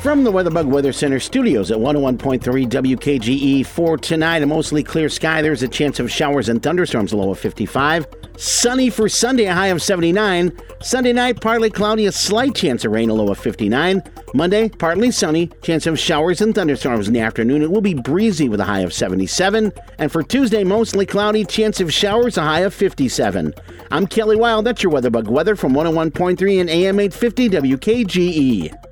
From the WeatherBug Weather Center studios at 101.3 WKGE for tonight, a mostly clear sky. There's a chance of showers and thunderstorms, a low of 55. Sunny for Sunday, a high of 79. Sunday night, partly cloudy, a slight chance of rain, a low of 59. Monday, partly sunny, chance of showers and thunderstorms in the afternoon. It will be breezy with a high of 77. And for Tuesday, mostly cloudy, chance of showers, a high of 57. I'm Kelly Wild. That's your WeatherBug weather from 101.3 and AM 850 WKGE.